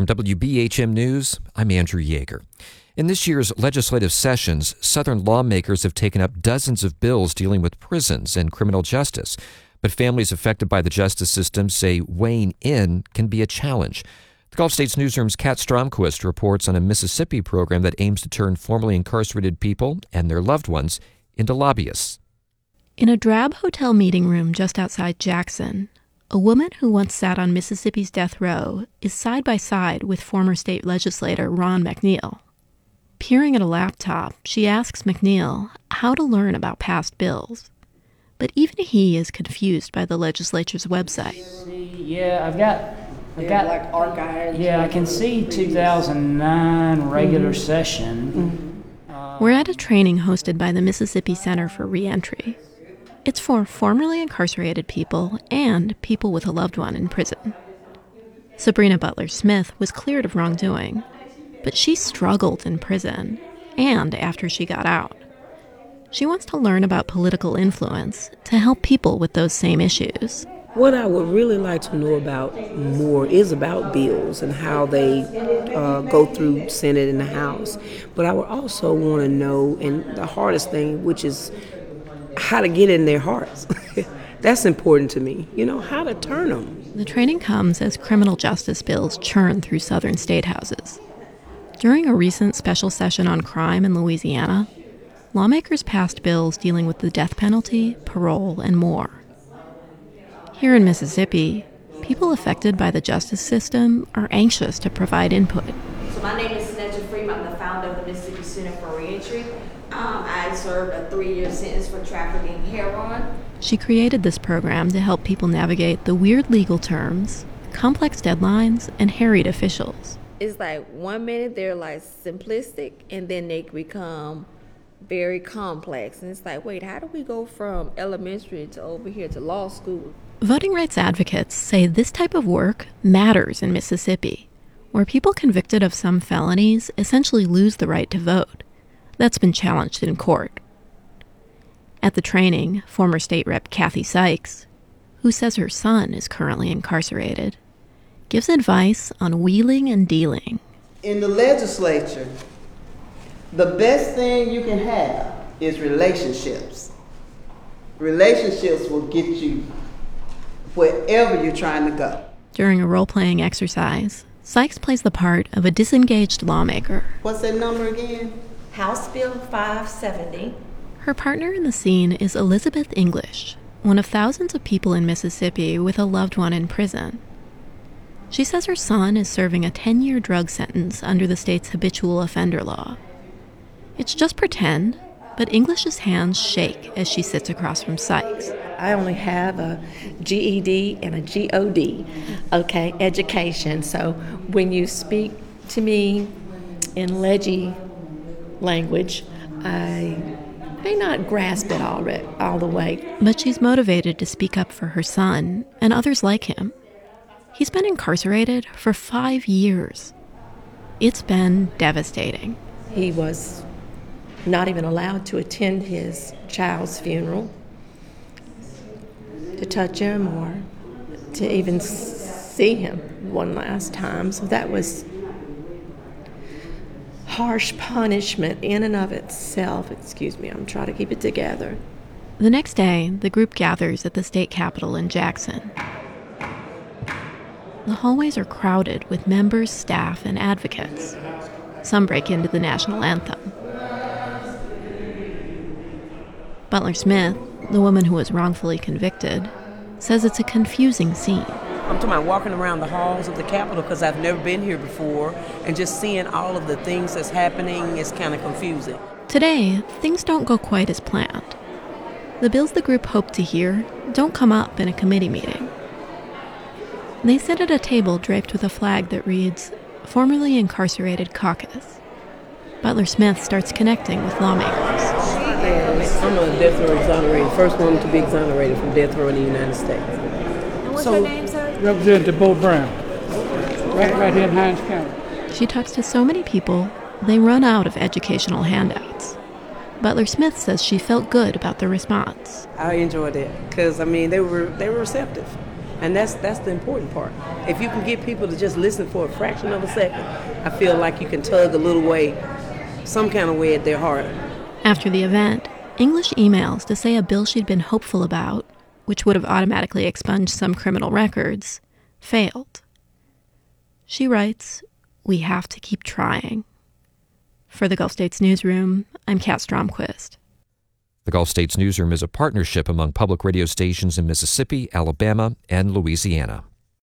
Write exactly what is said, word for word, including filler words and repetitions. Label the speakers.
Speaker 1: From W B H M News, I'm Andrew Yeager. In this year's legislative sessions, Southern lawmakers have taken up dozens of bills dealing with prisons and criminal justice. But families affected by the justice system say weighing in can be a challenge. The Gulf States Newsroom's Kat Stromquist reports on a Mississippi program that aims to turn formerly incarcerated people and their loved ones into lobbyists.
Speaker 2: In a drab hotel meeting room just outside Jackson, a woman who once sat on Mississippi's death row is side by side with former state legislator Ron McNeil. Peering at a laptop, she asks McNeil how to learn about past bills. But even he is confused by the legislature's website.
Speaker 3: Yeah, I've got, I've got
Speaker 4: like archives.
Speaker 3: Yeah, I can see two thousand nine regular mm-hmm. session.
Speaker 2: Mm-hmm. Uh, We're at a training hosted by the Mississippi Center for Reentry. It's for formerly incarcerated people and people with a loved one in prison. Sabrina Butler Smith was cleared of wrongdoing, but she struggled in prison and after she got out. She wants to learn about political influence to help people with those same issues.
Speaker 4: What I would really like to know about more is about bills and how they uh, go through Senate and the House. But I would also want to know, and the hardest thing, which is how to get in their hearts. That's important to me. You know, how to turn them.
Speaker 2: The training comes as criminal justice bills churn through southern state houses. During a recent special session on crime in Louisiana, lawmakers passed bills dealing with the death penalty, parole, and more. Here in Mississippi, people affected by the justice system are anxious to provide input.
Speaker 5: So my name is Snedja Freeman. I'm the founder of the Mississippi Center for Reentry. Um, I served a three-year sentence for trafficking heroin.
Speaker 2: She created this program to help people navigate the weird legal terms, complex deadlines, and harried officials.
Speaker 5: It's like one minute they're like simplistic, and then they become very complex. And it's like, wait, how do we go from elementary to over here to law school?
Speaker 2: Voting rights advocates say this type of work matters in Mississippi, where people convicted of some felonies essentially lose the right to vote. That's been challenged in court. At the training, former state rep Kathy Sykes, who says her son is currently incarcerated, gives advice on wheeling and dealing.
Speaker 6: In the legislature, the best thing you can have is relationships. Relationships will get you wherever you're trying to go.
Speaker 2: During a role-playing exercise, Sykes plays the part of a disengaged lawmaker.
Speaker 6: What's that number again?
Speaker 5: House Bill five seventy.
Speaker 2: Her partner in the scene is Elizabeth English, one of thousands of people in Mississippi with a loved one in prison. She says her son is serving a ten-year drug sentence under the state's habitual offender law. It's just pretend, but English's hands shake as she sits across from Sykes.
Speaker 7: I only have a G E D and a G O D, okay, education. So when you speak to me in leggy language, I may not grasp it all, all the way.
Speaker 2: But she's motivated to speak up for her son and others like him. He's been incarcerated for five years. It's been devastating.
Speaker 7: He was not even allowed to attend his child's funeral, to touch him or to even see him one last time. So that was harsh punishment in and of itself. Excuse me, I'm trying to keep it together.
Speaker 2: The next day, the group gathers at the state capitol in Jackson. The hallways are crowded with members, staff, and advocates. Some break into the national anthem. Butler Smith, the woman who was wrongfully convicted, says it's a confusing scene.
Speaker 4: I'm talking about walking around the halls of the Capitol because I've never been here before, and just seeing all of the things that's happening is kind of confusing.
Speaker 2: Today, things don't go quite as planned. The bills the group hoped to hear don't come up in a committee meeting. They sit at a table draped with a flag that reads, Formerly Incarcerated Caucus. Butler Smith starts connecting with lawmakers.
Speaker 4: I'm a death row exonerated, first one to be exonerated from death row in the United States.
Speaker 5: And what's
Speaker 4: So,
Speaker 5: your name, sir?
Speaker 8: Representative Bo Brown, right, right here in Hinds County.
Speaker 2: She talks to so many people, they run out of educational handouts. Butler Smith says she felt good about the response.
Speaker 4: I enjoyed it because, I mean, they were they were receptive. And that's that's the important part. If you can get people to just listen for a fraction of a second, I feel like you can tug a little way, some kind of way at their heart.
Speaker 2: After the event, English emails to say a bill she'd been hopeful about, which would have automatically expunged some criminal records, failed. She writes, "We have to keep trying." For the Gulf States Newsroom, I'm Kat Stromquist.
Speaker 1: The Gulf States Newsroom is a partnership among public radio stations in Mississippi, Alabama, and Louisiana.